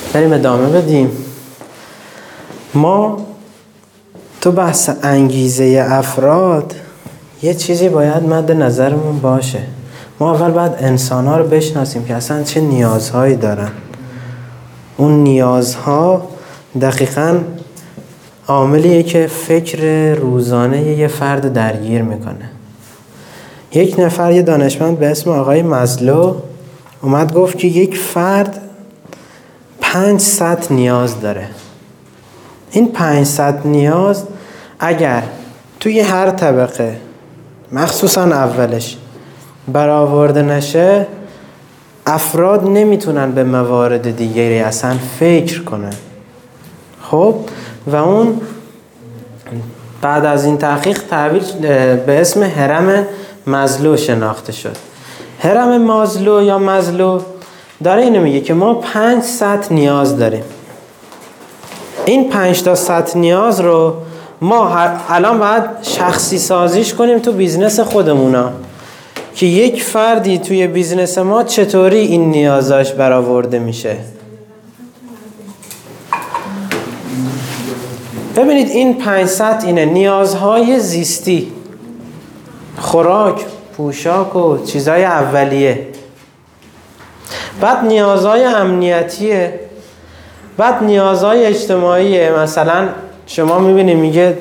بریم ادامه بدیم. ما تو بحث انگیزه افراد یه چیزی باید مد نظرمون باشه. ما اول باید انسان‌ها رو بشناسیم که اصلا چه نیازهایی دارن. اون نیازها دقیقاً عاملیه که فکر روزانه یه فرد درگیر میکنه. یک نفر، یه دانشمند به اسم آقای مازلو اومد گفت که یک فرد 500 نیاز داره. این 500 نیاز اگر توی هر طبقه مخصوصا اولش برآورده نشه، افراد نمیتونن به موارد دیگری اصلا فکر کنن. خب و اون بعد از این تحقیق تعبیر به اسم هرم مازلو شناخته شد. هرم مازلو یا مازلو داره اینو میگه که ما 5 سطح نیاز داریم. این 5 تا سطح نیاز رو ما الان باید شخصی سازیش کنیم تو بیزنس خودمونا، که یک فردی توی بیزنس ما چطوری این نیازاش برآورده میشه. ببینید این 5 سطح اینه: نیازهای زیستی، خوراک، پوشاک و چیزهای اولیه. بعد نیازهای امنیتیه. بعد نیازهای اجتماعیه. مثلا شما میبینید میگه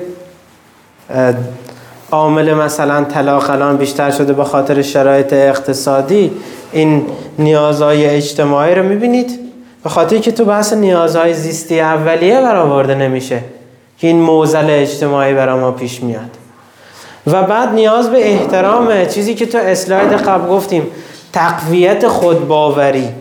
عامل مثلا طلاق الان بیشتر شده به خاطر شرایط اقتصادی. این نیازهای اجتماعی رو میبینید به خاطر که تو بحث نیازهای زیستی اولیه برآورده نمیشه که این معضل اجتماعی برای ما پیش میاد. و بعد نیاز به احترام، چیزی که تو اسلاید قبل گفتیم، تقویت خودباوری.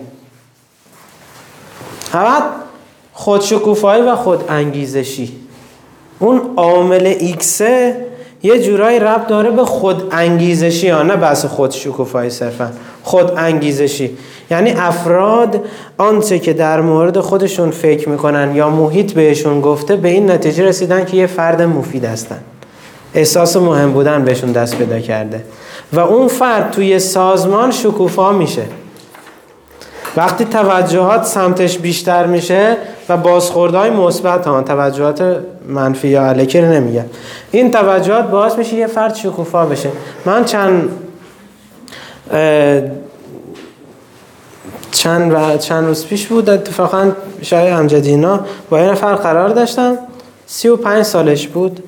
بعد خودشکوفایی و خود انگیزشی. اون عامل ایکسه یه جورایی ربط داره به خود انگیزشی ها، نه بحث خودشکوفایی، صرفا خود انگیزشی. یعنی افراد آنچه که در مورد خودشون فکر میکنن یا محیط بهشون گفته به این نتیجه رسیدن که یه فرد مفید هستن، احساس مهم بودن بهشون دست پیدا کرده و اون فرد توی سازمان شکوفا میشه. وقتی توجهات سمتش بیشتر میشه و بازخوردهای مثبت، توجهات منفی یا الکی رو نمیگم، این توجهات باعث میشه یه فرد شکوفا بشه. من چند روز پیش بود اتفاقا شای امجدی اینا با یه نفر قرار داشتم. 35 سالش بود،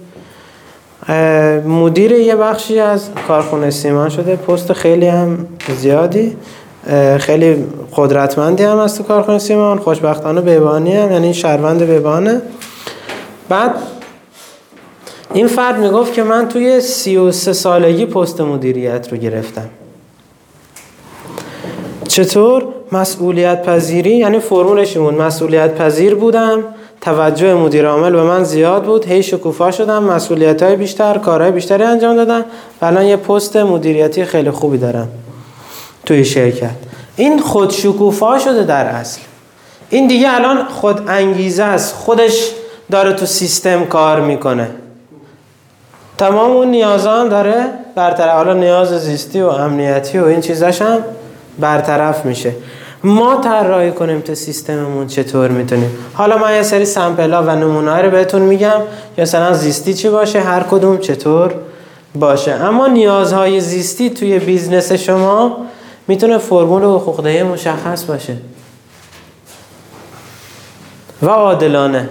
مدیر یه بخشی از کارخونه سیمان شده، پست خیلی هم زیادی، خیلی قدرتمندی هم از تو کارخونه سیمان، خوشبختانه بیبانی هم، یعنی شهروند بیبانه. بعد این فرد میگفت که من توی 33 سالگی پست مدیریت رو گرفتم. چطور؟ مسئولیت پذیری، یعنی فرمولش بود مسئولیت پذیر بودم، توجه مدیر عامل به من زیاد بود، هی شکوفا شدم، مسئولیت‌های بیشتر، کارهای بیشتری انجام دادم و الان یه پست مدیریتی خیلی خوبی دارم توی شرکت. این خود شکوفا شده در اصل. این دیگه الان خود انگیزه است، خودش داره تو سیستم کار میکنه، تمام اون نیازا هم داره برطرف، حالا نیاز زیستی و امنیتی و این چیزاش هم برطرف میشه. ما طراحی کنیم تو سیستممون چطور میتونیم. حالا من یه سری سامپل‌ها و نمونه‌ها رو بهتون میگم که مثلا زیستی چی باشه، هر کدوم چطور باشه. اما نیازهای زیستی توی بیزنس شما میتونه فرمول حقوق دهی مشخص باشه و عادلانه.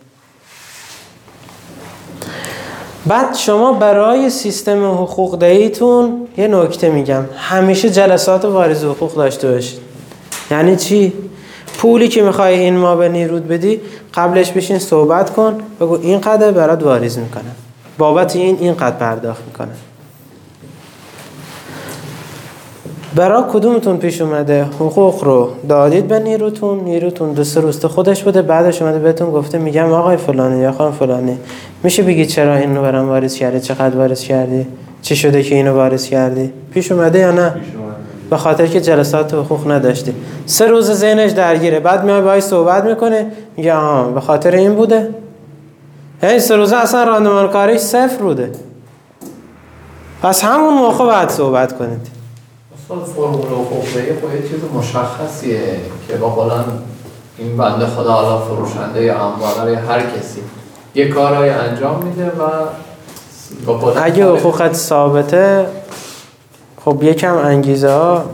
بعد شما برای سیستم حقوق دهیتون یه نکته میگم: همیشه جلسات واریز حقوق داشته باشید. یعنی چی؟ پولی که میخوای این ماه به نیرود بدی، قبلش بشین صحبت کن، بگو این قدر برات واریز میکنم، بابت این قدر پرداخت میکنم. برای کدومتون پیش اومده حقوق رو دادید به نیروتون 2-3 روز خودش بوده، بعدش اومده بهتون گفته میگم آقای فلانی یا خانم فلانی میشه بگید چرا اینو برام واریز کردی، چقدر واریز کردی، چی شده که اینو واریز کردی؟ پیش اومده یا نه؟ به خاطر که جلسات حقوق نداشتی. 3 روز ذهنش درگیره، بعد میای باهاش صحبت میکنه میگه آها به خاطر این بوده. این 3 روزه اصلا راندمان کاریش 0 بوده. پس همون موقع باید صحبت کنید. فرمول حقوق دهی خب یه چیز مشخصیه که با قولن این بنده خدا حالا فروشنده یا انبار یا هر کسی یه کارهای انجام میده و اگه حقوقت ثابته خب یکم انگیزه ها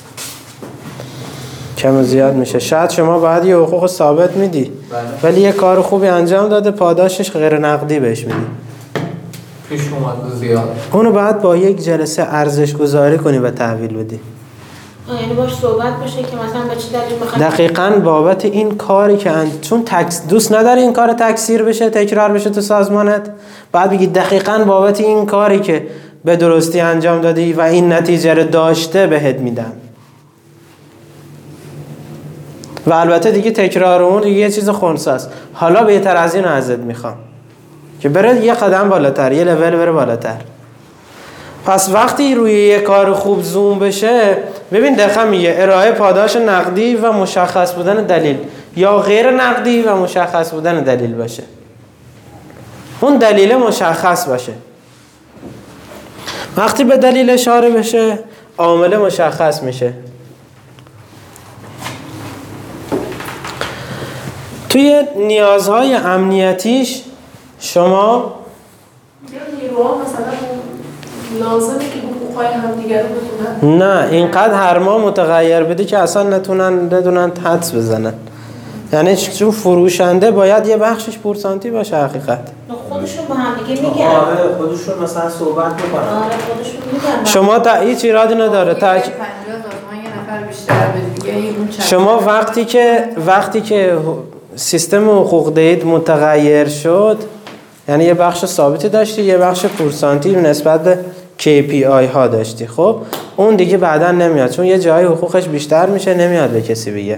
کم و زیاد میشه. شاید شما باید یه حقوق ثابت میدی ولی یه کار خوبی انجام داده پاداشش غیر نقدی بهش میدی. پیش اومد زیاد. اونو باید با یک جلسه ارزش گذاری کنی و تحویل بدی. یعنی باش صحبت بشه که مثلا به چه دلیل میخواد دقیقاً بابت این کاری که چون دوست نداری این کار تکثیر بشه تکرار بشه تو سازمانت، بعد بگی دقیقاً بابت این کاری که به درستی انجام دادی و این نتیجه رو داشته بهت میدم. و البته دیگه تکرار اون دیگه یه چیز خنثی است. حالا بهتر از این ازت میخوام که بره یه قدم بالاتر، یه لول بره بالاتر. پس وقتی روی یه کار خوب زوم بشه، ببین دقیقا میگه ارائه پاداش نقدی و مشخص بودن دلیل یا غیر نقدی و مشخص بودن دلیل باشه. اون دلیل مشخص باشه. وقتی به دلیل اشاره بشه عامل مشخص میشه. توی نیازهای امنیتیش شما نیروها مثلا لازمه که حقوقهای همدیگه رو بدونن؟ نه، اینقدر هر ماه متغیر بده که اصلا ندونن حدس بزنن. یعنی چون فروشنده باید یه بخشش پورسانتی باشه حقیقت. خودشون با هم دیگه میگن. آره خودشون مثلا صحبت میکنن. آره خودشون میگن. شما هیچ ایرادی نداره. شما وقتی که سیستم حقوق دهید متغیر شد، یعنی یه بخش ثابتی داشتی، یه بخش پورسانتی نسبت به KPI ها داشتی. خب اون دیگه بعدا نمیاد چون یه جایی حقوقش بیشتر میشه، نمیاد به کسی بگه.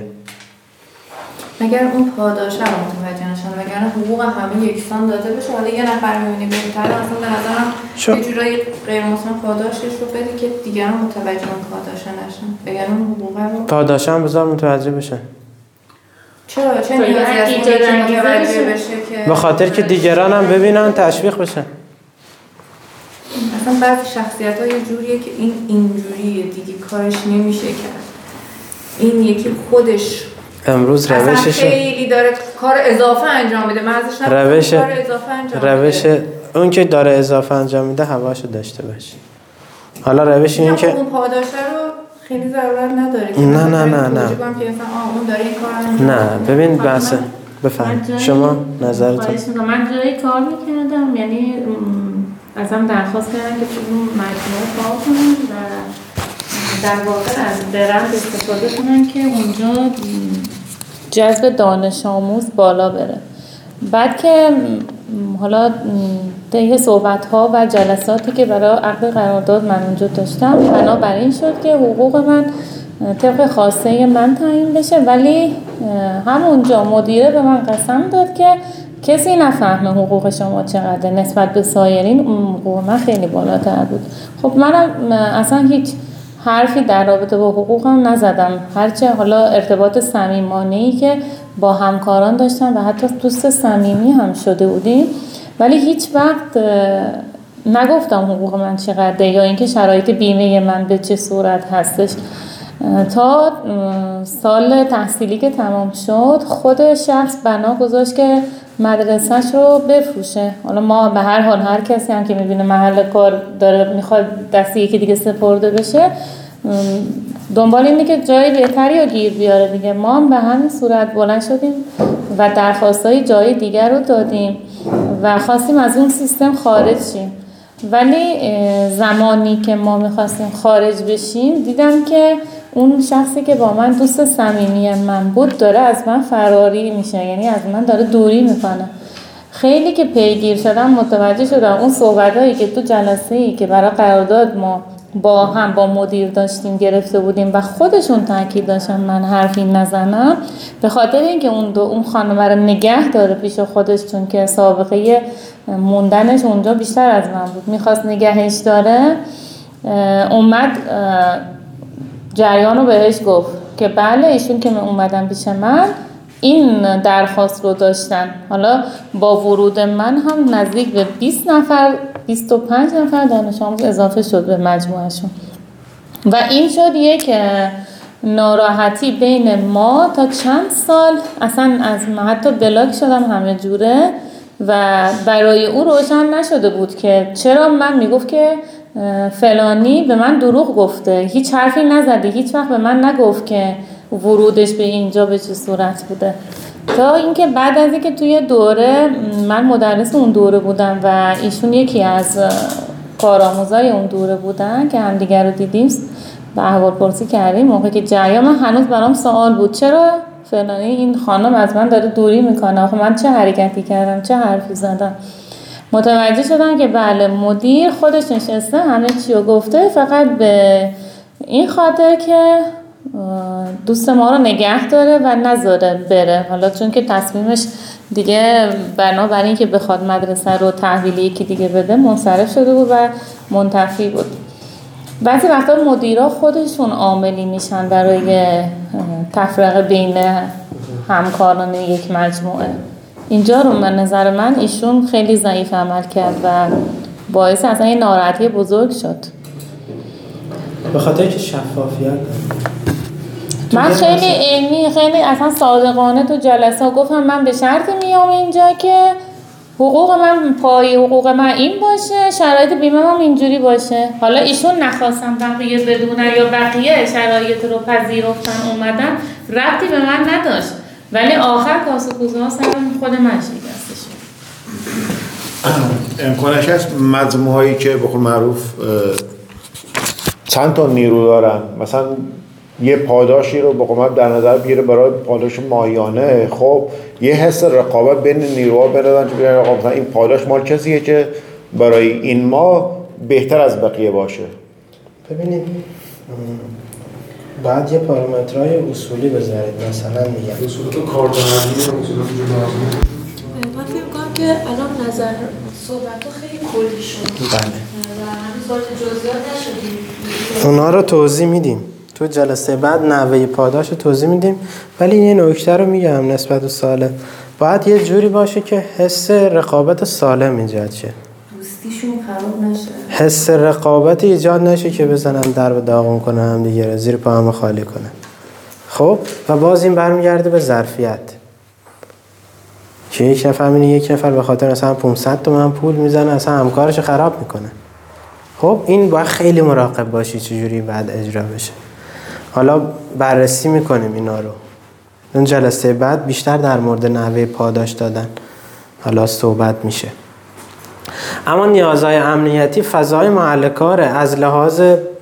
اگر اون پاداشه رو متوجه نشن، وگرنه حقوق همه یکسان داده بشه، حالا یه نفر می‌بینی بهتره مثلا به نظرم یه جورایی غیر مسلم پاداشش رو بدی که دیگران متوجه اون پاداشه نشن، وگرنه اون حقوق رو پاداشه هم بذار متوجه بشن. چرا چه نیازی هست اون متوجه بشه که به خاطر که دیگران هم ببینن تشویق بشن. اصلا بعضی شخصیت‌ها یه جوریه که این اینجوریه دیگه کارش نمیشه کرد. این یکی خودش امروز روشش خیلی داره کار اضافه انجام میده. مازش کار اضافه انجام روش میده. اون که داره اضافه انجام میده هواشو داشته باشه. حالا روش این که اون پاداشه رو خیلی ضرورت نداره که نه که مثلا اون داره این کار انجام نه ببین بحث بفهم شما نظرتون. من جایی کار میکردم، یعنی ازم درخواست کردن که تو اون مجموعه کار کنم و در واقع از برند استفاده کنن که اونجا جذب دانش آموز بالا بره. بعد که حالا طی صحبت‌ها و جلساتی که برای عقد قرارداد من اونجا داشتم، بنابر این شد که حقوق من طبق خواسته من تعیین بشه، ولی همونجا مدیره به من قسم داد که کسی نفهمه حقوق شما چقدر نسبت به سایرین. حقوق من خیلی بالاتر بود. خب منم اصلا هیچ حرفی در رابطه با حقوقم نزدم، هرچه حالا ارتباط صمیمانه‌ای که با همکاران داشتم و حتی دوست صمیمی هم شده بودیم، ولی هیچ وقت نگفتم حقوق من چقدره یا اینکه شرایط بیمه من به چه صورت هستش. تا سال تحصیلی که تمام شد خود شخص بنا گذاشت که مدرسه‌ش رو بفروشه. حالا ما به هر حال هر کسی هم که می‌بینه محل کار داره میخواد دست یکی دیگه سپرده بشه، دنبال اینه که جای بهتری رو گیر بیاره دیگه. ما هم به همین صورت بلند شدیم و درخواستای جای دیگر رو دادیم و خواستیم از اون سیستم خارج شیم. ولی زمانی که ما میخواستیم خارج بشیم دیدم که اون شخصی که با من دوست صمیمی من بود داره از من فراری میشه، یعنی از من داره دوری میکنه. خیلی که پیگیر شدم متوجه شدم اون صحبتایی که تو جلسه‌ای که برای قرارداد ما با مدیر داشتیم گرفته بودیم و خودشون تاکید داشتن من حرفی نزنم، به خاطر اینکه اون خانم رو نگه داره پیش خودش، چون که سابقه موندنش اونجا بیشتر از من بود، میخواست نگهش داره، اومد جریان رو بهش گفت که بله ایشون که اومدن پیش من این درخواست رو داشتن. حالا با ورود من هم نزدیک به 20 نفر 25 نفر دانش آموز اضافه شد به مجموعهشون و این شد یک ناراحتی بین ما تا چند سال اصلا از حتی بلاک شدم همه جوره و برای او روشن نشده بود که چرا من میگفت که فلانی به من دروغ گفته، هیچ حرفی نزدی، هیچ وقت به من نگفت که ورودش به اینجا به چه صورت بوده. تا اینکه بعد از اینکه توی دوره من مدرس اون دوره بودم و ایشون یکی از کارآموزای اون دوره بودن که همدیگر رو دیدیم و احوالپرسی کردیم، موقعی که جریان هنوز برام سوال بود چرا فلانی این خانم از من داره دوری میکنه، آخه من چه حرکتی کردم، چه حرفی زدم. متوجه شدن که بله مدیر خودش نشسته همه چی رو گفته فقط به این خاطر که دوست ما رو نگه داره و نذاره بره، حالا چون که تصمیمش دیگه بنابراین این که بخواد مدرسه رو تحویل یکی دیگه بده منصرف شده بود و منتفی بود. بعضی وقتا مدیرا خودشون عاملی میشن برای تفرقه بین همکاران یک مجموعه. اینجا رو من نظر من ایشون خیلی ضعیف عمل کرد و باعث اصلا یه ناراحتی بزرگ شد. به خاطر که شفافیت من خیلی علمی خیلی اصلا صادقانه تو جلسه گفتم من به شرطی میام اینجا که حقوق من پای حقوق من این باشه، شرایط بیمه هم اینجوری باشه. حالا ایشون نخواستم بقیه بدونن یا بقیه شرایط رو پذیرفتن اومدن ربطی به من نداشت، ولی آخر کاسه ها سر خود من شکسته شد. امکانش هست مجموعهایی که به قول معروف چند تا نیرو دارن، مثلا یه پاداشی رو به قومت در نظر بگیره برای پاداش ماهیانه، خب یه حس رقابت بین نیروها بندازن که بگن مثلا این پاداش مال کسیه که برای این ماه بهتر از بقیه باشه. ببینید بعد یه پارامترهای اصولی بذارید، مثلا میگم اصولات کاربردی و اصولات جداگانه. من فکر می‌کنم که الان نظر صحبت‌ها خیلی کلی شد. بله. و هنوز وارد جزئیات نشدیم. اونا رو توضیح میدیم. تو جلسه بعد نحوه پاداش رو توضیح میدیم، ولی یه نکته رو میگم نسبت به ساله. باید یه جوری باشه که حس رقابت سالم ایجاد شه. دوستیشون خراب نشه. حس رقابت ایجاد نشه که بزنن در به داغون کنن هم دیگه رو، زیر پا هم خالی کنن. خب و باز این برمیگرده به ظرفیت. که یک نفر می‌بینی یک نفر به خاطر مثلا 500 تومن پول میزنه اصلا همکارش خراب میکنه. خب این باید خیلی مراقب باشی چجوری بعد اجرا بشه. حالا بررسی میکنیم اینا رو. اون جلسه بعد بیشتر در مورد نحوه پاداش دادن حالا صحبت میشه. اما نیازهای امنیتی فضای محل کاره از لحاظ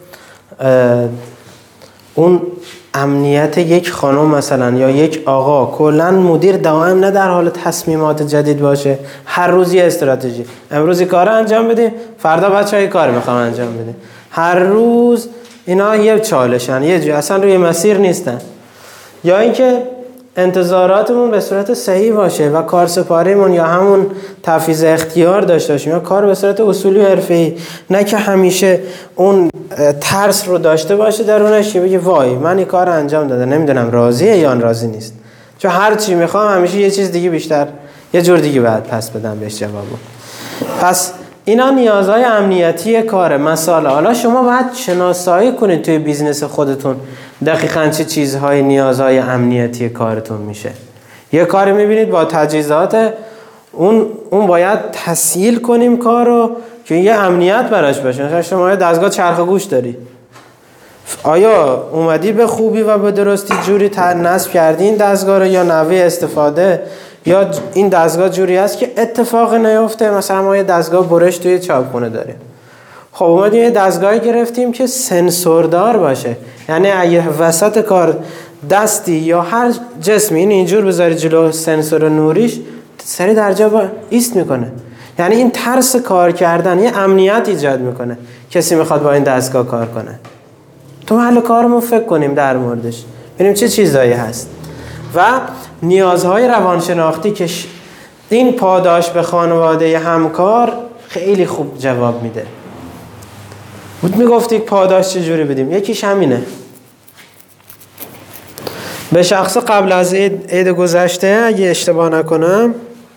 اون امنیت یک خانم مثلا یا یک آقا، کلا مدیر دائم نه در حال تصمیمات جدید باشه، هر روز یه استراتژی، امروز کار انجام بدیم فردا بچه‌ها کار میخوام انجام بدیم، هر روز اینا یه چالشن، یه اصلا روی مسیر نیستن. یا اینکه انتظاراتمون به صورت صحیح باشه و کارسپاریمون یا همون تفویض اختیار داشته باشیم یا کار به صورت اصولی و حرفه‌ای، نه که همیشه اون ترس رو داشته باشه درونش که بگه وای من این کار انجام داده نمیدونم راضیه یا راضی نیست، چون هر چی میخوام همیشه یه چیز دیگه بیشتر یه جور دیگه بعد پس بدم بهش جوابو. پس اینا نیازهای امنیتی کاره. مثلا حالا شما باید شناسایی کنید توی بیزنس خودتون دقیقاً چه چیزهای نیازهای امنیتی کارتون میشه. یه کاری میبینید با تجهیزات اون باید تسهیل کنیم کارو که یه امنیت براش باشه. مثلا شما یه دستگاه چرخ گوش داری، آیا اومدی به خوبی و به درستی جوری نصب کردی این دستگاه رو یا نحوه استفاده، یا این دستگاه جوری هست که اتفاق نیفته. مثلا ما یه دستگاه برش توی چاپخونه داریم، خب اومدیم یه دستگاهی گرفتیم که سنسوردار باشه، یعنی اگه وسط کار دستی یا هر جسمی اینجور بذاری جلو سنسور نوریش سری درجا ایست میکنه، یعنی این ترس کار کردن یه امنیت ایجاد میکنه. کسی میخواد با این دستگاه کار کنه، تو محل کارمون فکر کنیم در موردش ببینیم چه چیزایی هست. و نیازهای روانشناختی که این پاداش به خانواده همکار خیلی خوب جواب میده. بود میگفتی پاداش چجوری بدیم، یکیش همینه. به شخص قبل از عید گذشته اگه اشتباه نکنم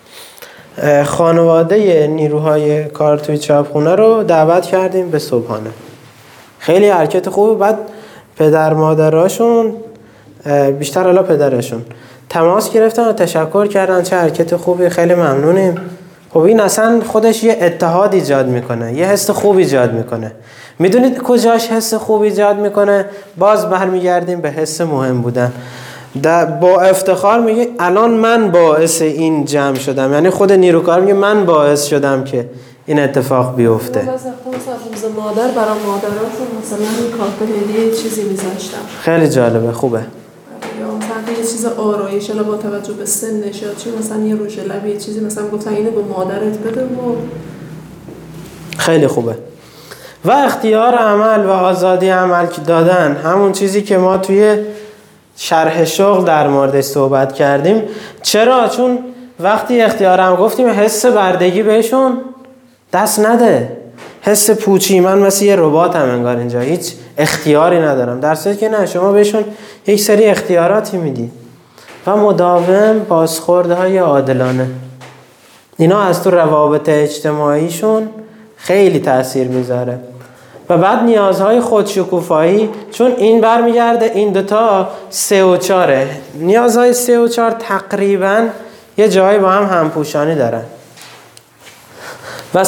خانواده نیروهای کار توی چاپخونه رو دعوت کردیم به صبحانه. خیلی حرکت خوبه. بعد پدر مادراشون، بیشتر حالا پدرشون تماس گرفتن و تشکر کردن، چه حرکت خوبی، خیلی ممنونیم. خب این اصلا خودش یه اتحاد ایجاد میکنه، یه حس خوب ایجاد میکنه. میدونید کجاش حس خوب ایجاد میکنه؟ باز برمیگردیم به حس مهم بودن. با افتخار میگه الان من باعث این جمع شدم، یعنی خود نیروکار میگه من باعث شدم که این اتفاق بیفته. مثلا مادر برای مادراشون مثلا کارت هدیه چیزی میذاشتم. خیلی جالبه، خوبه. یا مثلا یه چیز آرایش با توجه به سنش یا چی، مثلا یه رژ لب یه چیزی مثلا گفتن اینو به مادرت بده و خیلی خوبه. و اختیار عمل و آزادی عمل دادن، همون چیزی که ما توی شرح شغل در موردش صحبت کردیم. چرا؟ چون وقتی اختیارم گفتیم حس بردگی بهشون دست نده، حس پوچی، من مثل یه رباتم انگار اینجا هیچ اختیاری ندارم، در صورتی که نه، شما بهشون یک سری اختیاراتی میدی و مداوم بازخوردهای عادلانه. اینا از تو روابط اجتماعیشون خیلی تأثیر میذاره. و بعد نیازهای خودشکوفایی، چون این برمیگرده این دوتا 3 و 4، نیازهای 3 و 4 تقریبا یه جایی با هم همپوشانی دارن. و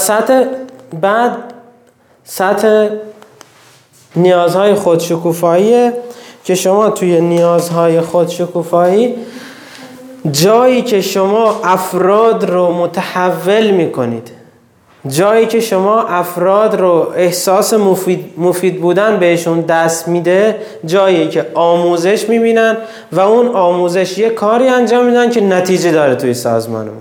سطح نیازهای خودشکوفایی که شما توی نیازهای خودشکوفایی جایی که شما افراد رو متحول میکنید، جایی که شما افراد رو احساس مفید بودن بهشون دست میده، جایی که آموزش میبینن و اون آموزش یه کاری انجام میدن که نتیجه داره توی سازمانمون.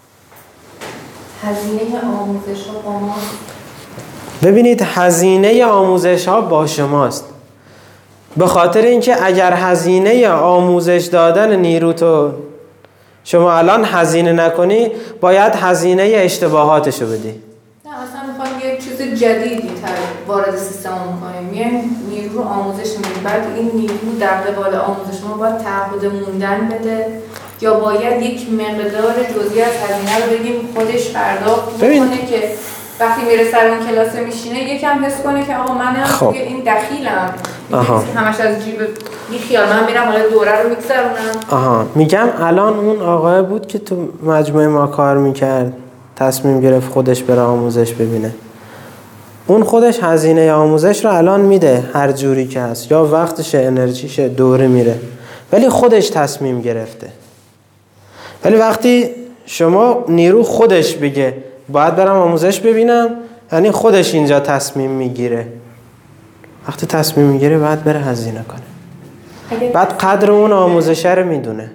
هزینه آموزش ها با ما. ببینید هزینه آموزش ها با شماست، به خاطر اینکه اگر هزینه آموزش دادن نیروتو شما الان هزینه نکنی، باید هزینه اشتباهاتشو بدی. نه اصلا میخوام یه چیز جدیدی وارد سیستم میکنیم، میایم نیرو رو آموزش میدیم، بعد این نیرو در قبال آموزش ما باید تعهد موندن بده یا باید یک مقدار جزئی از هزینه رو بگیم خودش پرداخت بکنه که وقتی میره سر اون کلاس میشینه یکم حس کنه که آقا منم توی این دخیلم، همش از جیب خیال من میرم حالا دوره رو میگذرونم. میگم الان اون آقای بود که تو مجموعه ما کار میکرد، تصمیم گرفت خودش بره آموزش ببینه. اون خودش هزینه آموزش رو الان میده هر جوری که هست، یا وقتشه، انرژیشه، دوره میره، ولی خودش تصمیم گرفته. ولی وقتی شما نیرو خودش بگه باید برم آموزش ببینم، یعنی خودش اینجا تصمیم میگیره. وقتی تصمیم میگیره باید بره هزینه کنه، بعد قدر اون آموزشه رو میدونه.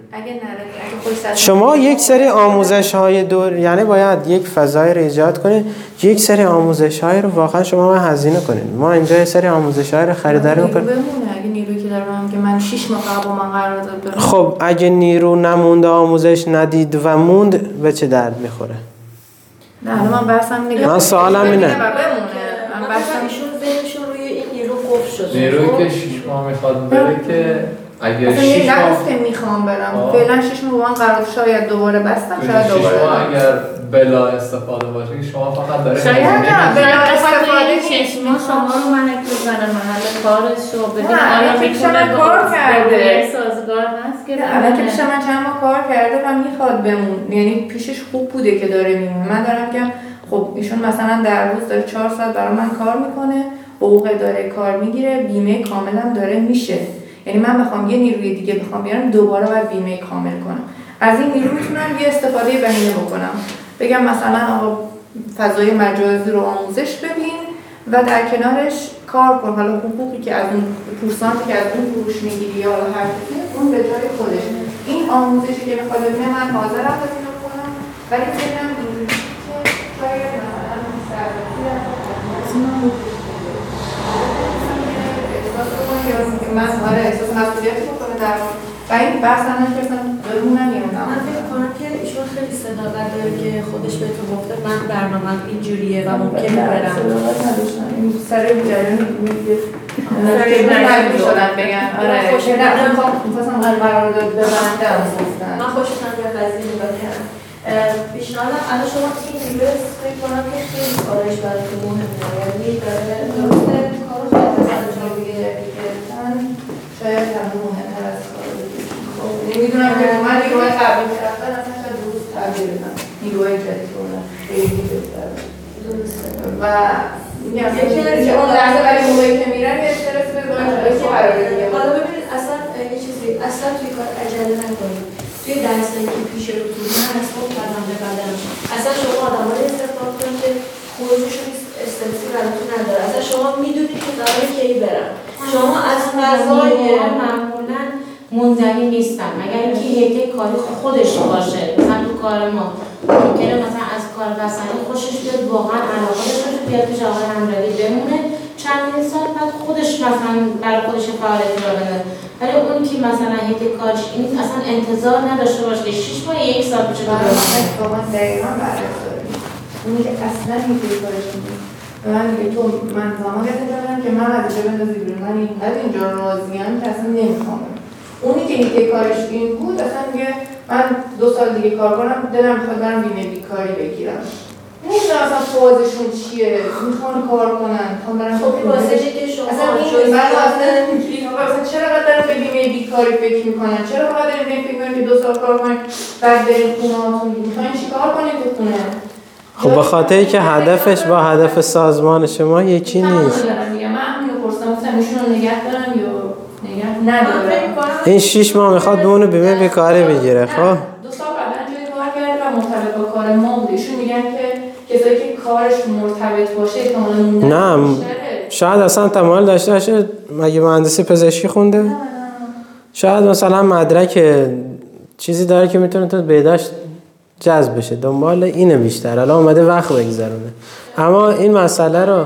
شما یک سری آموزش های دور، یعنی باید یک فضای رو ایجاد کنید که یک سری آموزش های رو واقعا شما هزینه کنید. ما اینجا یک سری آموزش های رو خریداری میکنیم. اگه نیرویی که دارم که من 6 ماه قبل من قرار داد برم، خب اگه نیرو نمونده، آموزش ندید و موند، به چه درد میخوره؟ نه من بحثم نگاه، من سوالم اینه. من بحثم ایشون ذهنشون روی این نیرو قفل شده. نیرویی که 6 ماه میخواد بره که اگر 6 ماه نگفته میخوام برم، فعلا 6 ماه با من قرار، شاید دوباره بستم، شاید دوباره 6 ماه اگر بلا استفاده باشه که شما فقط داره شاید نه بلا استفاده 6 ماه شما رو من بزنم محل کارش رو ببین آیا میتونه کار کرده سازگار هست که الان که پیش من چند ماه کار کرده و میخواد بمون، یعنی پیشش خوب بوده که داره میمونه. من دارم که خب ایشون مثلا در روز داره 4 ساعت برای من کار میکنه، حقوق داره کار میگیره، بیمه کاملم داره میشه. یعنی من بخوام یه نیروی دیگه بخوام بیارم دوباره باید بیمه کامل کنم. از این نیرو میتونم یه استفاده بهینه بکنم، بگم مثلا آقا فضای مجازی رو آموزش ببین و در کنارش کار کن، حالا حقوقی که از اون پورسانتی که از اون فروش میگیری یا هر چیزی اون به جای خودش. این آموزشی که میخواد ببینه من حاضرم ببینم کنم، ولی ببینم اینجوری که شاید مثلا من احساس مسئولیتی بکنه در و این بحث هم نشستم برونم میرونم. من فکر کنم که ایشون خیلی صداقت داره که خودش بهتون گفته من برنامه‌ام اینجوریه و ممکنه برم. صداقت نداشتم، این سر جریان مجبور شدن بگن آره می‌خواستم قرارداد ببندم گفتن. من خوشم میاد از این نگاه کردم. پیشنهادم الان شما این نیروی فکر کنم که خیلی کارش براتون مهمه، یعنی داره درسته کارو خیلی انجام میده. میدونم که من نیروهای قبلی رفتن اصلا شاید درست تغییر بدن نیروهای جدید بودن خیلی بهتر درسته و میگم یکی اون لحظه برای موقعی که میرن یه استرس بزنن که قراره دیگه حالا ببینید اصلا یه چیزی اصلا توی کار عجله نکنید توی درسایی که پیش روتون من اصلا فرمانده بدن اصلا شما آدم های استفاده کنید که خروجشون استرسی براتون نداره اصلا شما میدونید که قراره کی برم شما از فضای معمولا منزوی نیستن مگر اینکه یک کاری خودش باشه مثلا تو کار ما ممکنه مثلا از کار بسنی خوشش بیاد واقعا علاقه داشته بیاد پیش آقای امیرعلی بمونه چند سال بعد خودش مثلا برای خودش فعالیتی را بده ولی اون که مثلا یک کارش این اصلا انتظار نداشته باشه که 6 ماه یک سال پیش واقعا دقیقاً برعکس داریم اونی که اصلا یک کارش نیست من میگه تو من زمانی دادم که من از اینجا بندازی بیرون من اینقدر اینجا راضیم که اصلا نمیخوام اونی که این کارش این بود اصلا میگه من 2 سال دیگه کار کنم دلم میخواد برم بیمه بیکاری بگیرم نمیدونم اصلا فازشون چیه میخوان کار کنن میخوان برن خب این واسه که شما اصلا چرا باید دارم به بیمه بیکاری فکر میکنن چرا باید داریم فکر میکنن که 2 سال کار کنن بعد بریم خونه هاتون میخواین چیکار کنید تو خونه خب به خاطری که هدفش با هدف سازمان شما یکی نیست من همینو پرسیدم مثلا ایشون رو نگه دارم یا نگه ندارم این 6 ماه میخواد بونه بیمه بیکاری بگیره خب 2 سال قبلا جایی کار کرده و مرتبط با کار ما بود ایشون میگن که کسایی که کارش مرتبط باشه احتمالاً نه شاید اصلا تمایل داشته باشه مگه مهندسی پزشکی خونده شاید مثلا مدرک چیزی داره که میتونه تو بهداشت جذب بشه دنبال اینه بیشتر الان اومده وقت بگذرونه اما این مسئله رو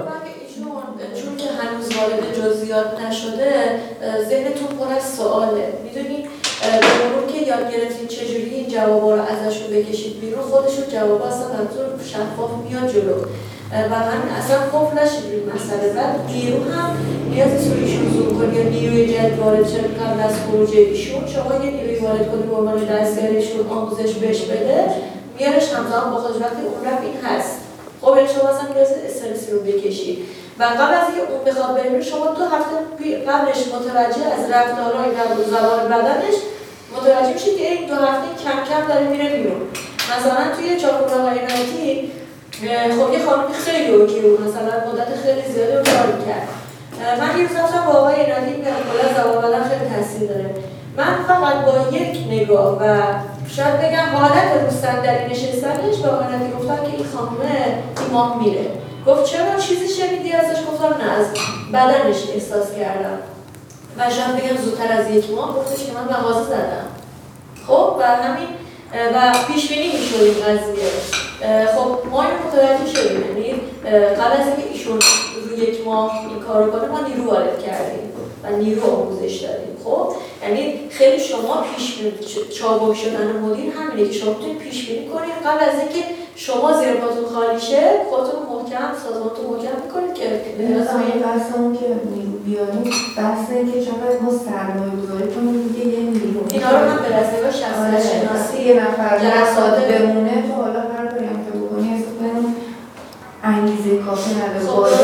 چون که هنوز وارد جزئیات نشده ذهنتون پر از سواله میدونید به که یاد گرفتین چجوری این جوابا رو ازشون بکشید بیرون خودشون جوابا اصلا براتون شفاف میاد جلو و همین اصلا خوف نشید روی مسئله بعد نیرو هم نیاز ایشون زوم کنی یا نیروی جدید وارد شد قبل از خروج ایشون شما یه نیروی وارد کنی به عنوان دستیارشون آموزش بهش بده میارش همزمان با خودش وقتی اون رفت این هست خب شما اصلا نیاز استرسی رو بکشید و قبل از اینکه اون بخواد بره شما 2 هفته قبلش متوجه از رفتارهای و زبان بدنش متوجه میشید که این 2 هفته کم کم داره میره بیرون مثلا توی چاپورهای عنایتی خب یه خانمی خیلی اوکی بود مثلا مدت خیلی زیادی رو کار می‌کرد من یه روز رفتم با آقای عنایتی میگم کلا زبان بدن خیلی تاثیر داره من فقط با یک نگاه و شاید بگم حالت رو صندلی نشستنش به آقای عنایتی گفتم که این خانومه این ماه میره گفت چرا چیزی شنیدی ازش گفتم نه از بدنش احساس کردم و شاید بگم زودتر از 1 ماه گفتش که من مغازه زدم خب و همین و پیش بینی می‌شد این قضیه خب ما اینو متوجه شدیم یعنی قبل از اینکه ایشون روی 1 ماه این کارو کنه ما نیرو وارد کردیم و نیرو آموزش دادیم خب یعنی خیلی شما پیش چابک شدن مدیر همینه که شما میتونید پیش بینی کنید قبل از اینکه شما زیر پاتون خالی شه خودتون محکم سازمانتون محکم می‌کنید که مثلا این بحثمون که نیرو بیاریم بحث اینه که چقدر ما سرمایه‌گذاری کنیم دیگه یه نیرو اینا رو هم به رسمیت شخصیت شناسی یه نفر بمونه تو حالا هر کاری هم که بکنی انگیزه کافی نداره باید